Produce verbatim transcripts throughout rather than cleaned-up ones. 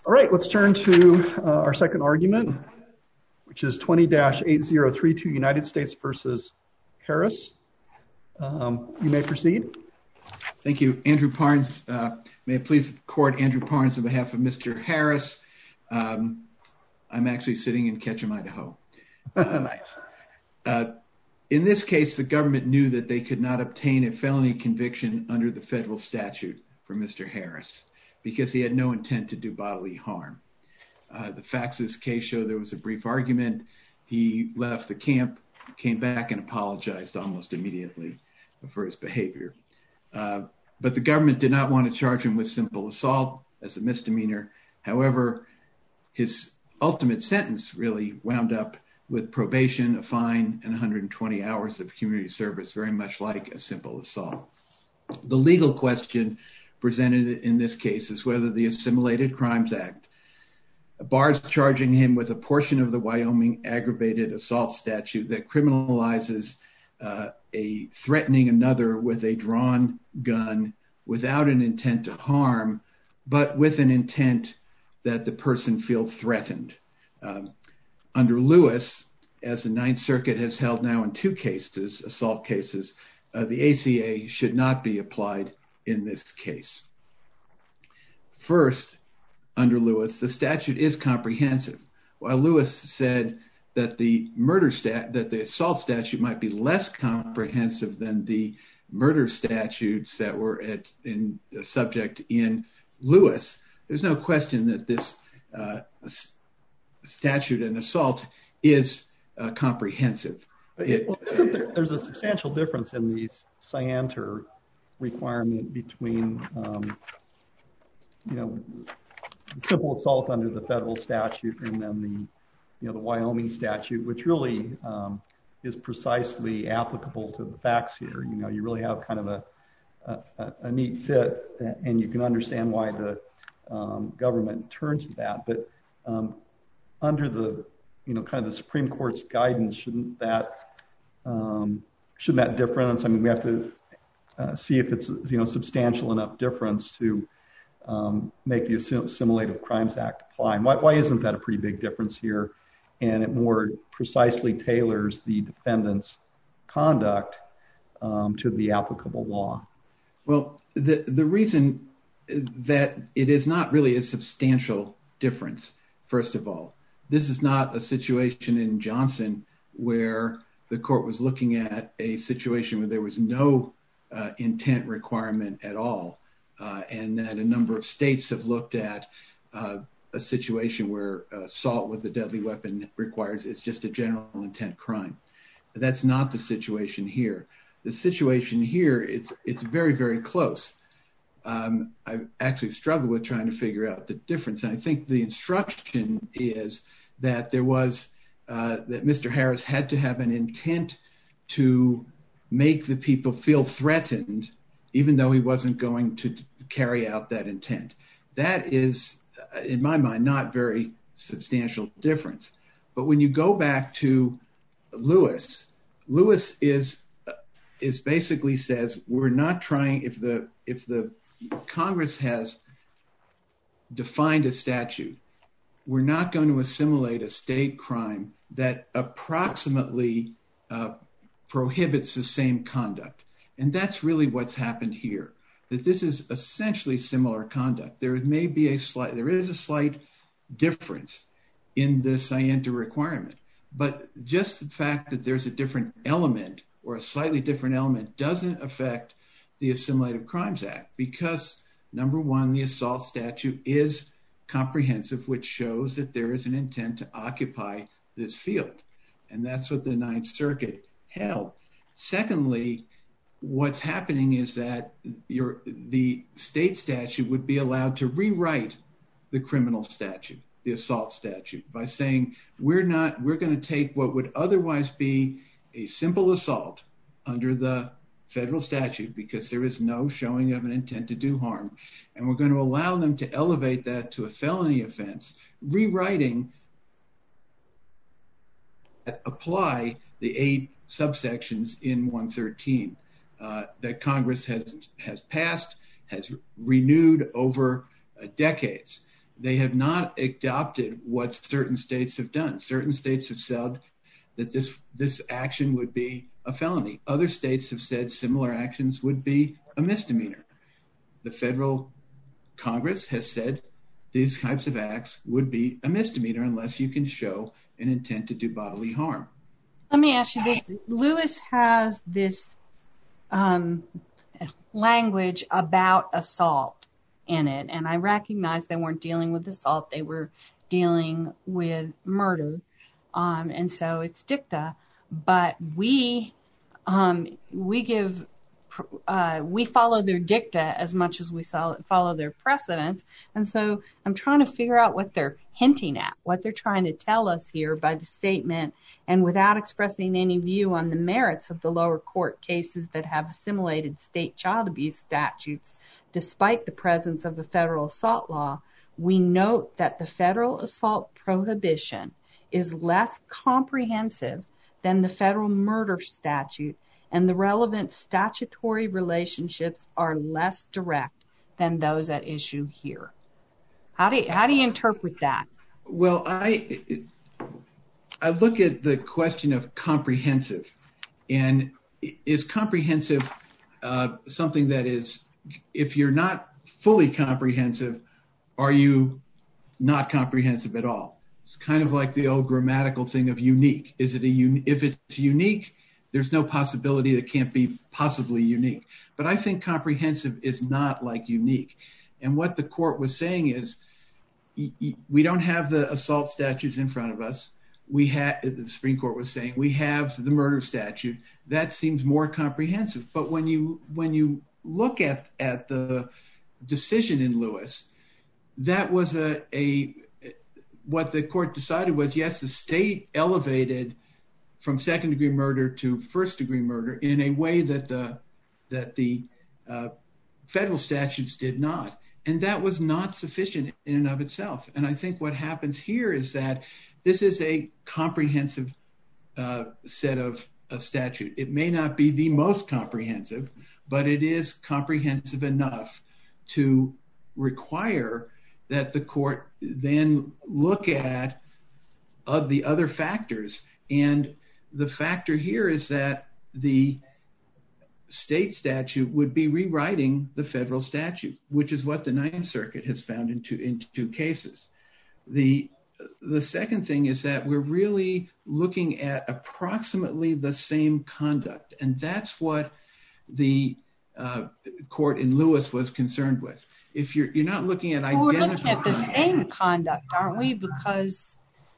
All right, let's turn to uh, our second argument, which is twenty dash eight zero three two United States versus Harris. Um, you may proceed. Thank you. Andrew Parnes. Uh, may it please the court, Andrew Parnes on behalf of Mister Harris. Um, I'm actually sitting in Ketchum, Idaho. Uh, nice. Uh, in this case, the government knew that they could not obtain a felony conviction under the federal statute for Mister Harris because he had no intent to do bodily harm. Uh, the facts of this case show there was a brief argument. He left the camp, came back and apologized almost immediately for his behavior. Uh, but the government did not want to charge him with simple assault as a misdemeanor. However, his ultimate sentence really wound up with probation, a fine, and one hundred twenty hours of community service, very much like a simple assault. The legal question presented in this case is whether the Assimilated Crimes Act bars charging him with a portion of the Wyoming aggravated assault statute that criminalizes uh, a threatening another with a drawn gun without an intent to harm, but with an intent that the person feel threatened. Um, under Lewis, as the Ninth Circuit has held now in two cases, assault cases, uh, the A C A should not be applied in this case. First, under Lewis, the statute is comprehensive. While Lewis said that the murder stat, that the assault statute might be less comprehensive than the murder statutes that were at in uh, subject in Lewis, there's no question that this uh, statute and assault is uh, comprehensive. It, well, isn't there, there's a substantial difference in the scienter requirement between, um, you know, simple assault under the federal statute and then the, you know, the Wyoming statute, which really um, is precisely applicable to the facts here. You know, you really have kind of a, a, a neat fit, and you can understand why the um, government turns to that. But um, under the, you know, kind of the Supreme Court's guidance, shouldn't that, um, shouldn't that difference? I mean, we have to uh, see if it's, you know, substantial enough difference to um, make the Assimilated Crimes Act apply. And why, why isn't that a pretty big difference here? And it more precisely tailors the defendant's conduct um, to the applicable law. Well, the the reason that it is not really a substantial difference, first of all, this is not a situation in Johnson where the court was looking at a situation where there was no uh, intent requirement at all, uh, and that a number of states have looked at uh, a situation where assault with a deadly weapon requires, it's just a general intent crime. That's not the situation here. The situation here, it's it's very, very close. Um, I've actually struggled with trying to figure out the difference. And I think the instruction is that there was, uh, that Mister Harris had to have an intent to make the people feel threatened, even though he wasn't going to carry out that intent. That is, in my mind, not very substantial difference. But when you go back to Lewis, Lewis is is basically says we're not trying, if the if the Congress has defined a statute, we're not going to assimilate a state crime that approximately uh, prohibits the same conduct. And that's really what's happened here, that this is essentially similar conduct. There may be a slight, there is a slight difference in the scienter requirement, but just the fact that there's a different element or a slightly different element doesn't affect the Assimilated Crimes Act because, number one, the assault statute is comprehensive, which shows that there is an intent to occupy this field. And that's what the Ninth Circuit held. Secondly, what's happening is that your, the state statute would be allowed to rewrite the criminal statute, the assault statute, by saying we're not, we're going to take what would otherwise be a simple assault under the federal statute because there is no showing of an intent to do harm, and we're going to allow them to elevate that to a felony offense, rewriting apply the eight subsections in one thirteen uh, that Congress has has passed, has renewed over uh, decades. they have not adopted what certain states have done. Certain states have said that this this action would be a felony. Other states have said similar actions would be a misdemeanor. The federal Congress has said these types of acts would be a misdemeanor unless you can show an intent to do bodily harm. Let me ask you this. Lewis has this um, language about assault in it, and I recognize they weren't dealing with assault. They were dealing with murder, um, and so it's dicta. But we um, we give uh, we follow their dicta as much as we follow their precedents, and so I'm trying to figure out what they're hinting at, what they're trying to tell us here by the statement, and without expressing any view on the merits of the lower court cases that have assimilated state child abuse statutes, despite the presence of a federal assault law, we note that the federal assault prohibition is less comprehensive than the federal murder statute, and the relevant statutory relationships are less direct than those at issue here. How do you, how do you interpret that? Well, I I look at the question of comprehensive, and is comprehensive uh, something that is, if you're not fully comprehensive, are you not comprehensive at all? It's kind of like the old grammatical thing of unique. Is it a un- if it's unique, there's no possibility it can't be possibly unique. But I think comprehensive is not like unique. And what the court was saying is, we don't have the assault statutes in front of us. We have, the Supreme Court was saying, we have the murder statute. That seems more comprehensive. But when you when you look at, at the decision in Lewis, that was a, a what the court decided was, yes, the state elevated from second degree murder to first degree murder in a way that the that the uh, federal statutes did not. And that was not sufficient in and of itself. And I think what happens here is that this is a comprehensive uh, set of a statute. It may not be the most comprehensive, but it is comprehensive enough to require that the court then look at uh, the other factors. And the factor here is that the state statute would be rewriting the federal statute, which is what the Ninth Circuit has found in two, in two cases. The the second thing is that we're really looking at approximately the same conduct, and that's what the uh, court in Lewis was concerned with. If you're you're not looking at identical, well, we're looking at the same conduct, aren't we? Because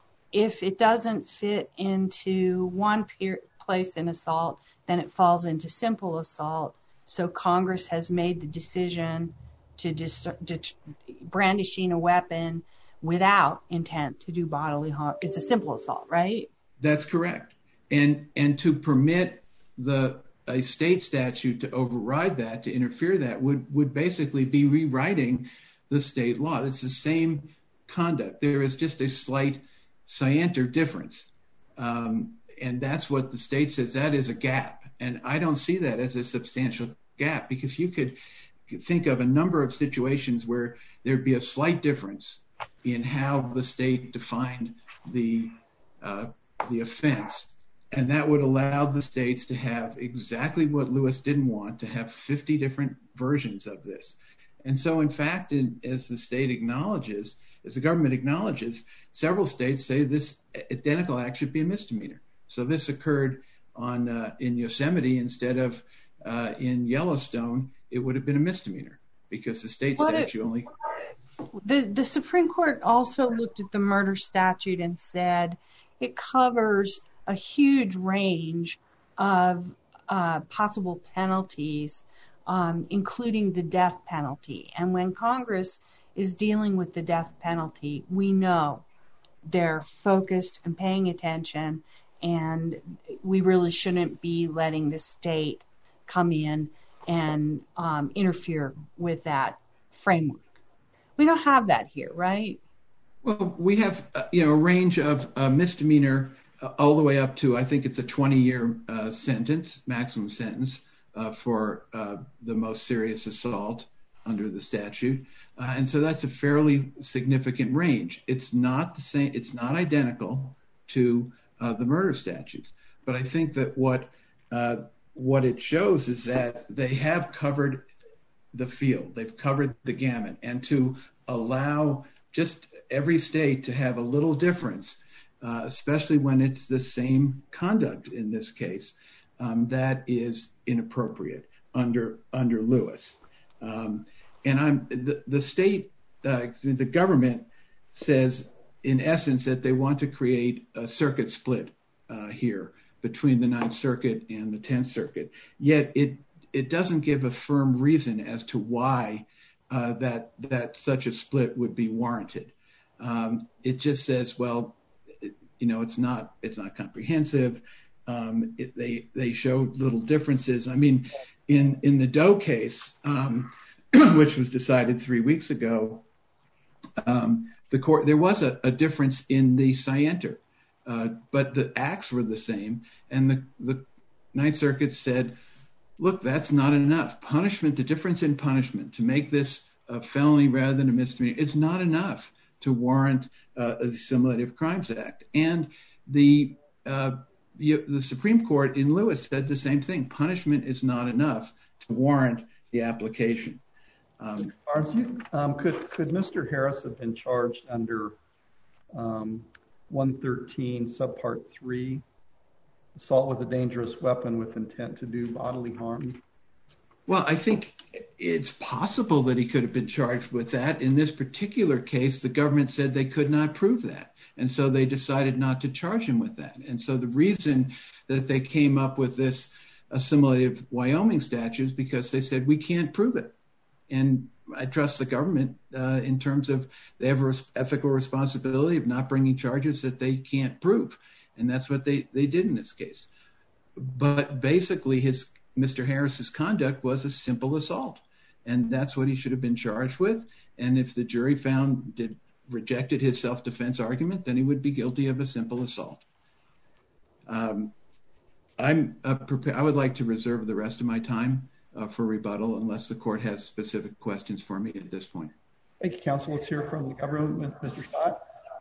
if it doesn't fit into one peer, place in assault, then it falls into simple assault. So Congress has made the decision to dis- to brandishing a weapon without intent to do bodily harm is a simple assault, right? That's correct. And and to permit the a state statute to override that, to interfere that, would, would basically be rewriting the state law. It's the same conduct. There is just a slight scienter difference. Um, and that's what the state says. That is a gap. And I don't see that as a substantial gap, because you could think of a number of situations where there'd be a slight difference in how the state defined the uh, the offense. And that would allow the states to have exactly what Lewis didn't want, to have fifty different versions of this. And so, in fact, in, as the state acknowledges, as the government acknowledges, several states say this identical act should be a misdemeanor. So this occurred on uh, in Yosemite instead of uh, in Yellowstone. It would have been a misdemeanor because the state what statute it, only. The, the Supreme Court also looked at the murder statute and said it covers a huge range of uh, possible penalties, um, including the death penalty. And when Congress is dealing with the death penalty, we know they're focused and paying attention, and we really shouldn't be letting the state come in and um, interfere with that framework. We don't have that here, right? Well, we have, uh, you know, a range of uh, misdemeanor uh, all the way up to, I think it's a twenty-year uh, sentence, maximum sentence uh, for uh, the most serious assault under the statute. Uh, and so that's a fairly significant range. It's not the same. It's not identical to uh, the murder statutes. But I think that what uh, what it shows is that they have covered the field. They've covered the gamut. And to allow just every state to have a little difference, uh, especially when it's the same conduct in this case, um, that is inappropriate under under Lewis. Um, and I'm the, the state, uh, the government says, in essence, that they want to create a circuit split uh, here between the Ninth Circuit and the Tenth Circuit. Yet it it doesn't give a firm reason as to why uh, that that such a split would be warranted. Um, it just says, well, it, you know, it's not it's not comprehensive. Um, it, they they show little differences. I mean, in in the Doe case, um, which was decided three weeks ago, um, the court there was a, a difference in the scienter, uh, but the acts were the same, and the the Ninth Circuit said, look, that's not enough. Punishment, the difference in punishment to make this a felony rather than a misdemeanor, is not enough to warrant uh, a Assimilative Crimes Act. And the uh, the, the Supreme Court in Lewis said the same thing. Punishment is not enough to warrant the application. Um, Barnes, you, um, could could Mister Harris have been charged under um, one thirteen subpart three, assault with a dangerous weapon with intent to do bodily harm? Well, I think it's possible that he could have been charged with that. In this particular case, the government said they could not prove that. And so they decided not to charge him with that. And so the reason that they came up with this assimilative Wyoming statute is because they said we can't prove it. And I trust the government uh, in terms of they have an ethical responsibility of not bringing charges that they can't prove. And that's what they, they did in this case. But basically, his Mister Harris's conduct was a simple assault. And that's what he should have been charged with. And if the jury found did rejected his self-defense argument, then he would be guilty of a simple assault. Um, I'm uh, prepared. I would like to reserve the rest of my time uh, for rebuttal, unless the court has specific questions for me at this point. Thank you, counsel. Let's hear from the government. Mister Scott.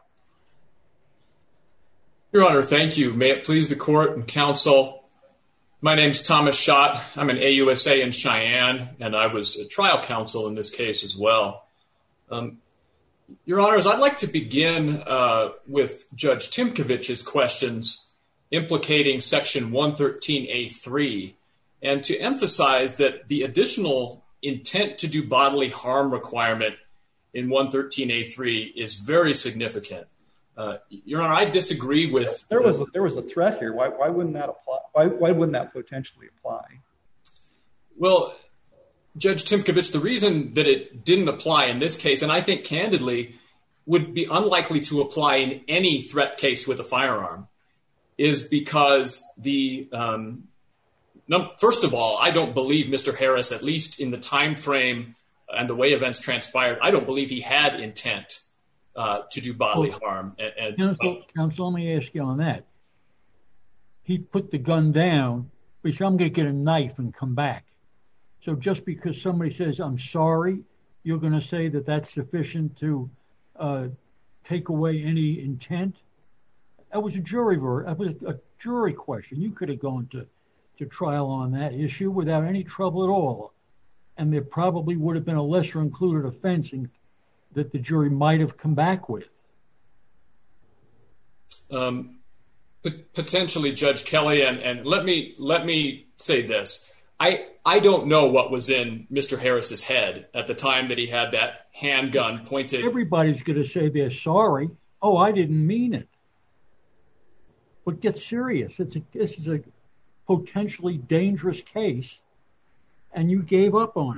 Your Honor, thank you. May it please the court and counsel. My name's Thomas Schott. I'm an A U S A in Cheyenne, and I was a trial counsel in this case as well. Um, Your Honors, I'd like to begin uh, with Judge Timkovich's questions implicating Section one thirteen A three, and to emphasize that the additional intent to do bodily harm requirement in one thirteen A three is very significant. Uh, Your Honor, I disagree with... There was a, there was a threat here. Why, why wouldn't that apply? Why, why wouldn't that potentially apply? Well, Judge Timkovich, the reason that it didn't apply in this case, and I think candidly would be unlikely to apply in any threat case with a firearm, is because the... Um, no, first of all, I don't believe Mister Harris, at least in the time frame and the way events transpired, I don't believe he had intent Uh, to do bodily well, harm. And, and, counsel, uh, counsel, let me ask you on that. He put the gun down, but he said, I'm going to get a knife and come back. So just because somebody says, I'm sorry, you're going to say that that's sufficient to uh, take away any intent? That was a jury ver- that was a jury question. You could have gone to, to trial on that issue without any trouble at all. And there probably would have been a lesser included offense in that the jury might have come back with? Um, p- potentially, Judge Kelly, and, and let me let me say this. I I don't know what was in Mister Harris's head at the time that he had that handgun pointed. Everybody's going to say they're sorry. Oh, I didn't mean it. But get serious. It's a, this is a potentially dangerous case, and you gave up on it.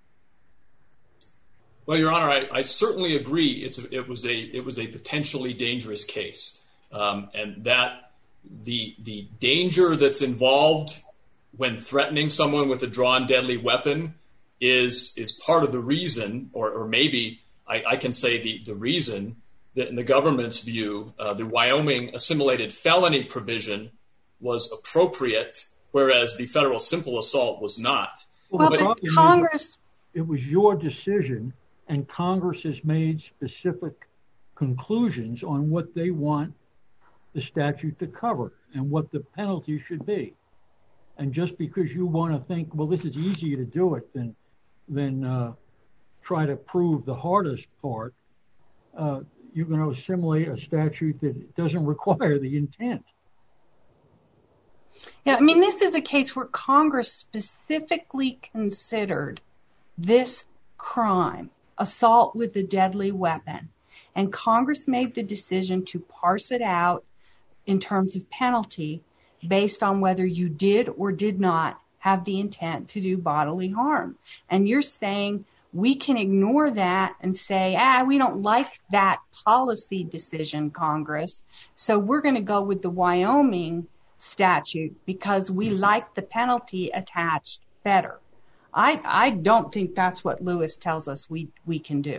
Well, Your Honor, I, I certainly agree. It's a, it was a it was a potentially dangerous case, um, and that the the danger that's involved when threatening someone with a drawn deadly weapon is is part of the reason, or, or maybe I, I can say the the reason that, in the government's view, uh, the Wyoming assimilated felony provision was appropriate, whereas the federal simple assault was not. Well, but, but Congress, it was your decision and Congress has made specific conclusions on what they want the statute to cover and what the penalty should be. And just because you want to think, well, this is easier to do it than than uh, try to prove the hardest part, uh, you're going to assimilate a statute that doesn't require the intent. Yeah, I mean, this is a case where Congress specifically considered this crime, assault with a deadly weapon, and Congress made the decision to parse it out in terms of penalty based on whether you did or did not have the intent to do bodily harm. And you're saying we can ignore that and say, ah, we don't like that policy decision, Congress, so we're going to go with the Wyoming statute because we like the penalty attached better. I I don't think that's what Lewis tells us we, we can do.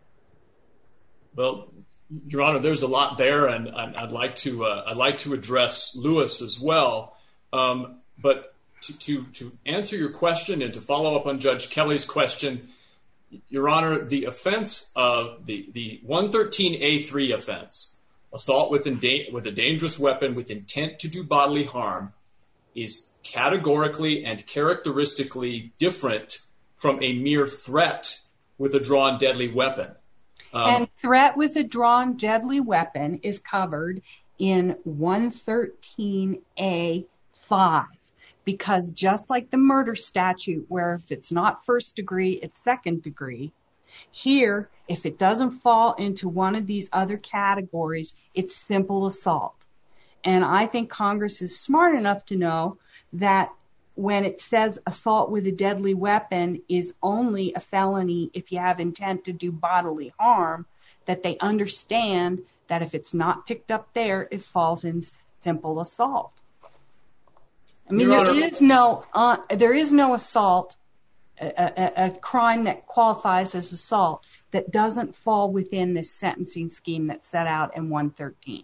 Well, Your Honor, there's a lot there, and, and I'd like to uh, I'd like to address Lewis as well. Um, but to, to to answer your question and to follow up on Judge Kelly's question, Your Honor, the offense of the the one thirteen A three offense, assault with, inda- with a dangerous weapon with intent to do bodily harm, is categorically and characteristically different from a mere threat with a drawn deadly weapon. Um, and threat with a drawn deadly weapon is covered in one thirteen A five because just like the murder statute, where if it's not first degree, it's second degree, here, if it doesn't fall into one of these other categories, it's simple assault. And I think Congress is smart enough to know that when it says assault with a deadly weapon is only a felony if you have intent to do bodily harm, that they understand that if it's not picked up there, it falls in simple assault. I mean, there is no uh, there is no assault, a, a, a crime that qualifies as assault that doesn't fall within this sentencing scheme that's set out in one thirteen.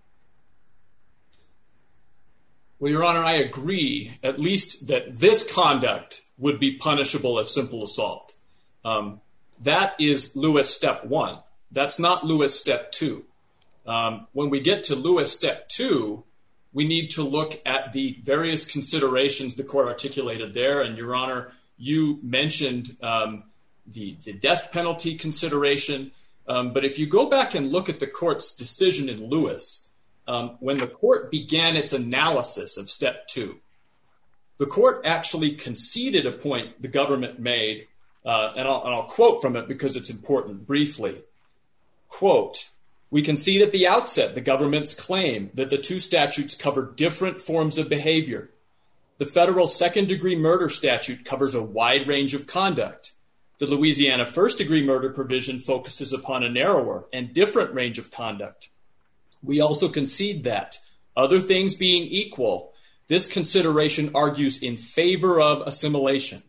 Well, Your Honor, I agree, at least that this conduct would be punishable as simple assault. Um, that is Lewis step one. That's not Lewis step two. Um, when we get to Lewis step two, we need to look at the various considerations the court articulated there. And Your Honor, you mentioned um, the, the death penalty consideration. Um, but if you go back and look at the court's decision in Lewis, Um, when the court began its analysis of step two, the court actually conceded a point the government made, uh, and, I'll, and I'll quote from it because it's important briefly. Quote, "We concede at the outset the government's claim that the two statutes cover different forms of behavior. The federal second-degree murder statute covers a wide range of conduct. The Louisiana first-degree murder provision focuses upon a narrower and different range of conduct. We also concede that, other things being equal, this consideration argues in favor of assimilation."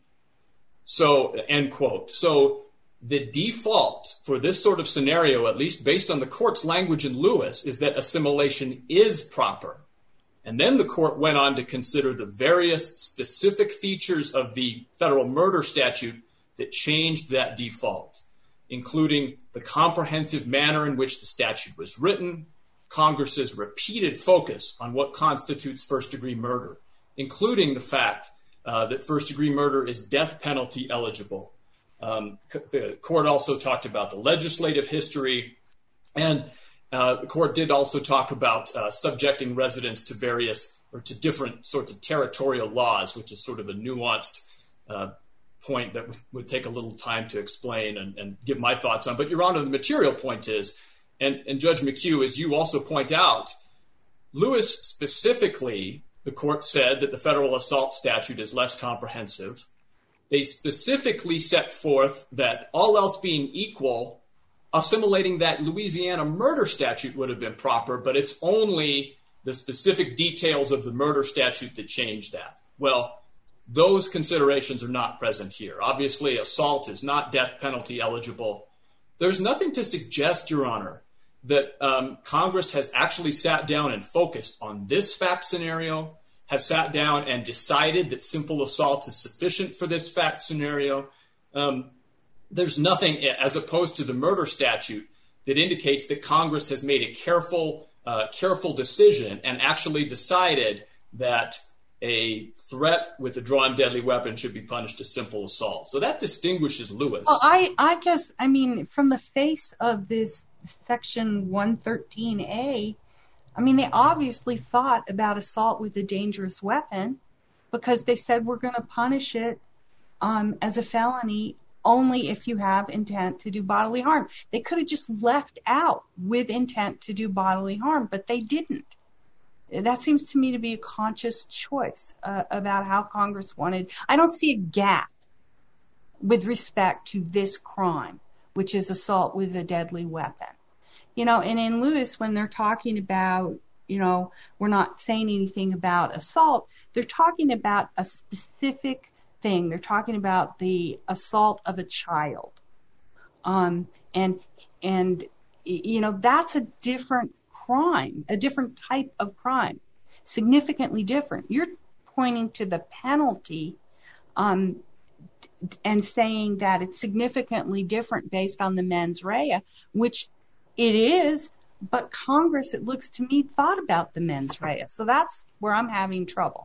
So, end quote. So the default for this sort of scenario, at least based on the court's language in Lewis, is that assimilation is proper. And then the court went on to consider the various specific features of the federal murder statute that changed that default, including the comprehensive manner in which the statute was written, Congress's repeated focus on what constitutes first-degree murder, including the fact uh, that first-degree murder is death penalty eligible. Um, the court also talked about the legislative history, and uh, the court did also talk about uh, subjecting residents to various or to different sorts of territorial laws, which is sort of a nuanced uh, point that would take a little time to explain and, and give my thoughts on. But, Your Honor, the material point is, And, and Judge McHugh, as you also point out, Lewis specifically, the court said that the federal assault statute is less comprehensive. They specifically set forth that all else being equal, assimilating that Louisiana murder statute would have been proper, but it's only the specific details of the murder statute that changed that. Well, those considerations are not present here. Obviously, assault is not death penalty eligible. There's nothing to suggest, Your Honor, that um, Congress has actually sat down and focused on this fact scenario, has sat down and decided that simple assault is sufficient for this fact scenario. Um, there's nothing, as opposed to the murder statute, that indicates that Congress has made a careful, uh, careful decision and actually decided that a threat with a drawn deadly weapon should be punished as simple assault. So that distinguishes Lewis. Well, I, I guess, I mean, from the face of this Section one thirteen A, I mean, they obviously thought about assault with a dangerous weapon because they said we're going to punish it um, as a felony only if you have intent to do bodily harm. They could have just left out with intent to do bodily harm, but they didn't. That seems to me to be a conscious choice uh, about how Congress wanted. I don't see a gap with respect to this crime, which is assault with a deadly weapon. You know, and in Lewis, when they're talking about, you know, we're not saying anything about assault, they're talking about a specific thing. They're talking about the assault of a child. Um, and, and, you know, that's a different crime, a different type of crime, significantly different. You're pointing to the penalty um, and saying that it's significantly different based on the mens rea, which it is, but Congress, it looks to me, thought about the mens rea. So that's where I'm having trouble.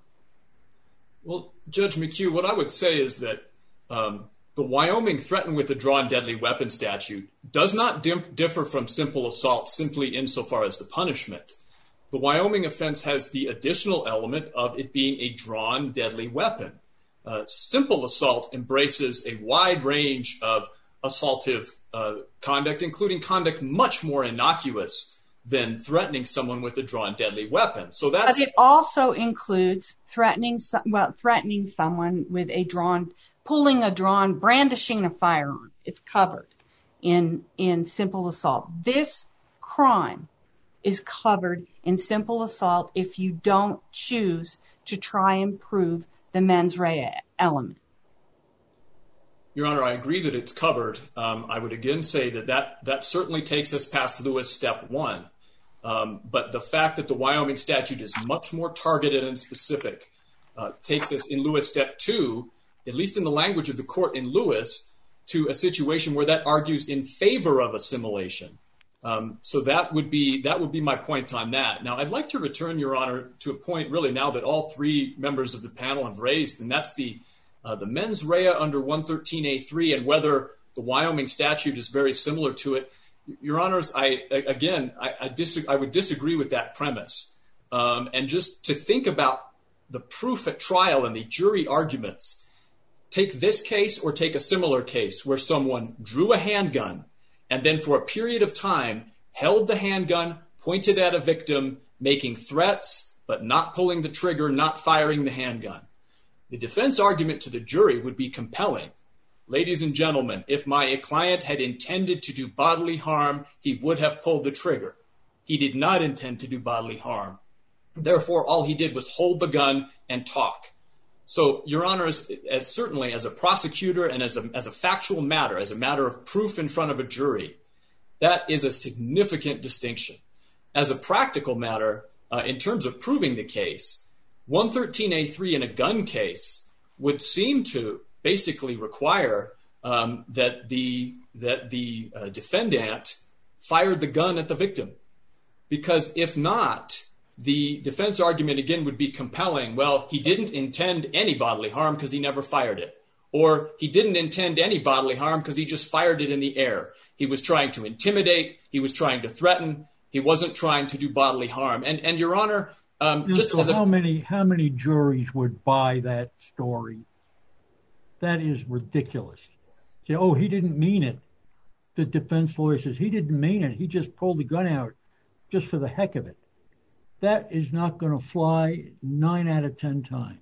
Well, Judge McHugh, what I would say is that um, the Wyoming threatened with a drawn deadly weapon statute does not dim- differ from simple assault simply insofar as the punishment. The Wyoming offense has the additional element of it being a drawn deadly weapon. Uh, simple assault embraces a wide range of assaultive uh, conduct, including conduct much more innocuous than threatening someone with a drawn deadly weapon. So that's. But it also includes threatening, well, threatening someone with a drawn, pulling a drawn, brandishing a firearm. It's covered in in simple assault. This crime is covered in simple assault if you don't choose to try and prove the mens rea element. Your Honor, I agree that it's covered. Um, I would again say that, that that certainly takes us past Lewis step one. Um, but the fact that the Wyoming statute is much more targeted and specific uh, takes us in Lewis step two, at least in the language of the court in Lewis, to a situation where that argues in favor of assimilation. Um, so that would be that would be my point on that. Now, I'd like to return, Your Honor, to a point really now that all three members of the panel have raised, and that's the uh, the mens rea under one thirteen A three and whether the Wyoming statute is very similar to it. Your Honors, I again, I, I, dis- I would disagree with that premise. Um, and just to think about the proof at trial and the jury arguments, take this case or take a similar case where someone drew a handgun and then for a period of time held the handgun, pointed at a victim, making threats, but not pulling the trigger, not firing the handgun. The defense argument to the jury would be compelling. Ladies and gentlemen, if my client had intended to do bodily harm, he would have pulled the trigger. He did not intend to do bodily harm. Therefore, all he did was hold the gun and talk. So, Your Honors, as certainly as a prosecutor and as a, as a factual matter, as a matter of proof in front of a jury, that is a significant distinction. As a practical matter, uh, in terms of proving the case, one thirteen A three in a gun case would seem to basically require um, that the that the uh, defendant fired the gun at the victim. Because if not, the defense argument again would be compelling. Well, he didn't intend any bodily harm because he never fired it. Or he didn't intend any bodily harm because he just fired it in the air. He was trying to intimidate. He was trying to threaten. He wasn't trying to do bodily harm. And, and Your Honor, um, just so as a... how many how many juries would buy that story? That is ridiculous. Say, oh, he didn't mean it. The defense lawyer says he didn't mean it. He just pulled the gun out just for the heck of it. That is not going to fly nine out of ten times.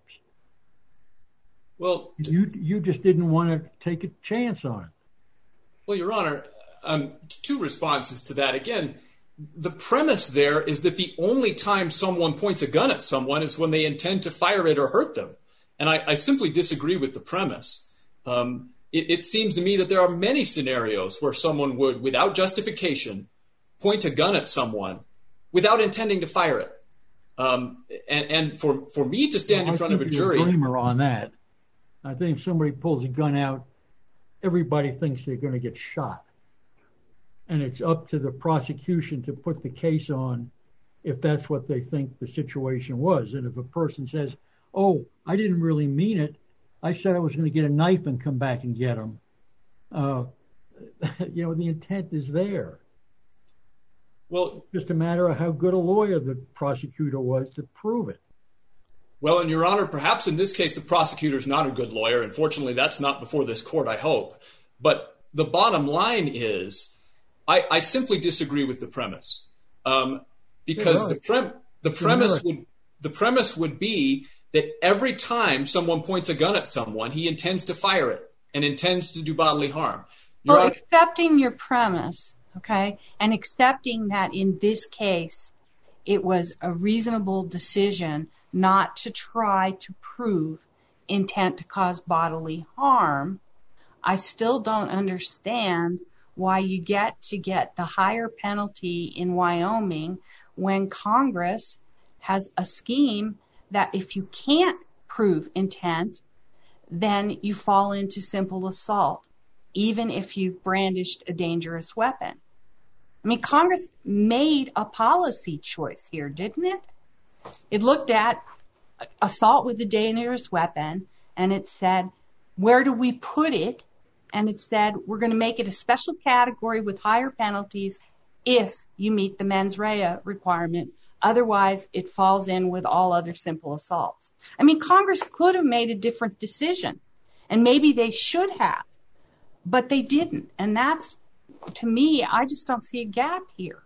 Well, you you just didn't want to take a chance on it. Well, Your Honor, um, two responses to that. Again, the premise there is that the only time someone points a gun at someone is when they intend to fire it or hurt them. And I, I simply disagree with the premise. Um, it, it seems to me that there are many scenarios where someone would, without justification, point a gun at someone without intending to fire it. Um, and, and for, for me to stand well, in front of a jury... I think you're a dreamer on that. I think if somebody pulls a gun out everybody thinks they're going to get shot. And it's up to the prosecution to put the case on if that's what they think the situation was. And if a person says, oh, I didn't really mean it, I said I was going to get a knife and come back and get him, uh, you know, the intent is there. Well, just a matter of how good a lawyer the prosecutor was to prove it. Well, and Your Honor, perhaps in this case, the prosecutor is not a good lawyer. Unfortunately, that's not before this court, I hope. But the bottom line is, I, I simply disagree with the premise, um, because the, pre- the premise would the premise would be that every time someone points a gun at someone, he intends to fire it and intends to do bodily harm. Your well, Honor, accepting your premise, okay, and accepting that in this case, it was a reasonable decision not to try to prove intent to cause bodily harm, I still don't understand why you get to get the higher penalty in Wyoming when Congress has a scheme that if you can't prove intent, then you fall into simple assault, even if you've brandished a dangerous weapon. I mean, Congress made a policy choice here, didn't it? It looked at assault with a dangerous weapon, and it said, where do we put it? And it said, we're going to make it a special category with higher penalties if you meet the mens rea requirement. Otherwise, it falls in with all other simple assaults. I mean, Congress could have made a different decision, and maybe they should have, but they didn't. And that's, to me, I just don't see a gap here.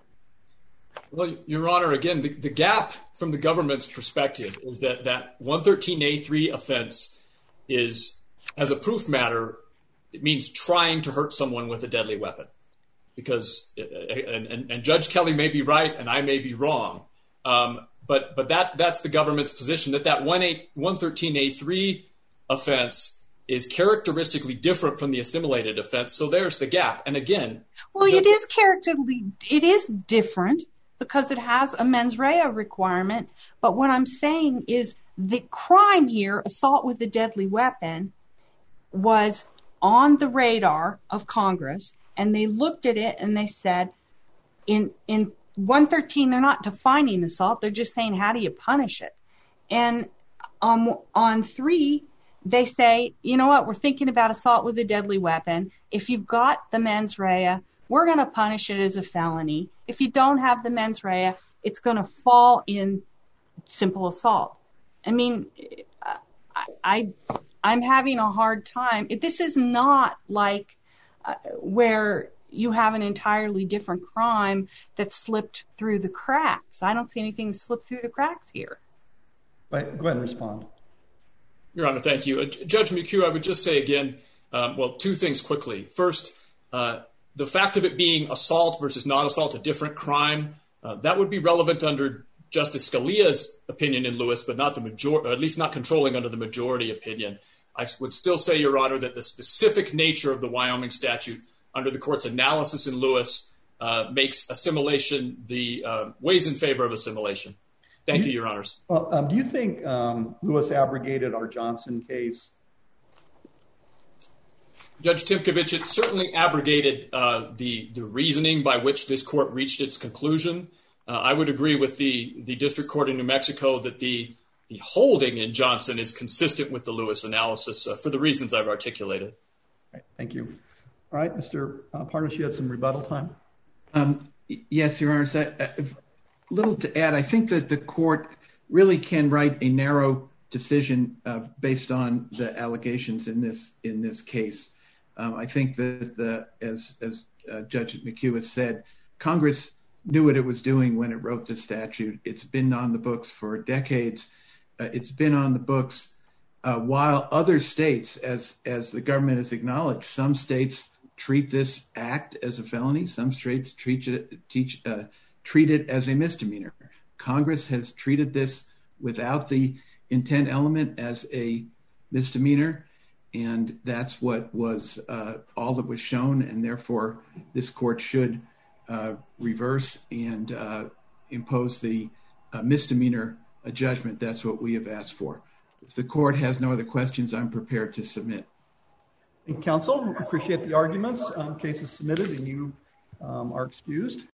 Well, Your Honor, again, the, the gap from the government's perspective is that that one thirteen A three offense is, as a proof matter, it means trying to hurt someone with a deadly weapon. Because, and, and, and Judge Kelly may be right and I may be wrong, um, but but that that's the government's position, that that one thirteen A three offense is characteristically different from the assimilated offense. So there's the gap. And again, well, Judge- it is characteristically, it is different because it has a mens rea requirement. But what I'm saying is the crime here, assault with a deadly weapon, was on the radar of Congress, and they looked at it and they said, in in one thirteen, they're not defining assault, they're just saying, how do you punish it? And um, on three, they say, you know what, we're thinking about assault with a deadly weapon. If you've got the mens rea, we're going to punish it as a felony. If you don't have the mens rea, it's going to fall in simple assault. I mean, I, I, I'm having a hard time. This is not like uh, where you have an entirely different crime that slipped through the cracks. I don't see anything that slipped through the cracks here. Right. Go ahead and respond. Your Honor, thank you. Uh, Judge McHugh, I would just say again, um, well, two things quickly. First, uh, the fact of it being assault versus not assault, a different crime, uh, that would be relevant under Justice Scalia's opinion in Lewis, but not the majority, or at least not controlling under the majority opinion. I would still say, Your Honor, that the specific nature of the Wyoming statute under the court's analysis in Lewis uh, makes assimilation the uh, weighs in favor of assimilation. Thank you, Your Honors. Well, um, do you think um, Lewis abrogated our Johnson case? Judge Timkovich, it certainly abrogated uh, the, the reasoning by which this court reached its conclusion. Uh, I would agree with the, the district court in New Mexico that the, the holding in Johnson is consistent with the Lewis analysis uh, for the reasons I've articulated. Right, thank you. All right, Mister Uh, Parnas, you had some rebuttal time. Um, yes, Your Honor. Uh, little to add. I think that the court really can write a narrow decision uh, based on the allegations in this in this case. Um, I think that the as as uh, Judge McHugh has said, Congress knew what it was doing when it wrote the statute. It's been on the books for decades. Uh, it's been on the books uh, while other states, as as the government has acknowledged, some states treat this act as a felony. Some states treat it teach uh, treat it as a misdemeanor. Congress has treated this without the intent element as a misdemeanor. And that's what was uh, all that was shown. And therefore, this court should uh, reverse and uh, impose the uh, misdemeanor uh, judgment. That's what we have asked for. If the court has no other questions, I'm prepared to submit. Thank you, counsel. Appreciate the arguments. Um, case is submitted and you um, are excused.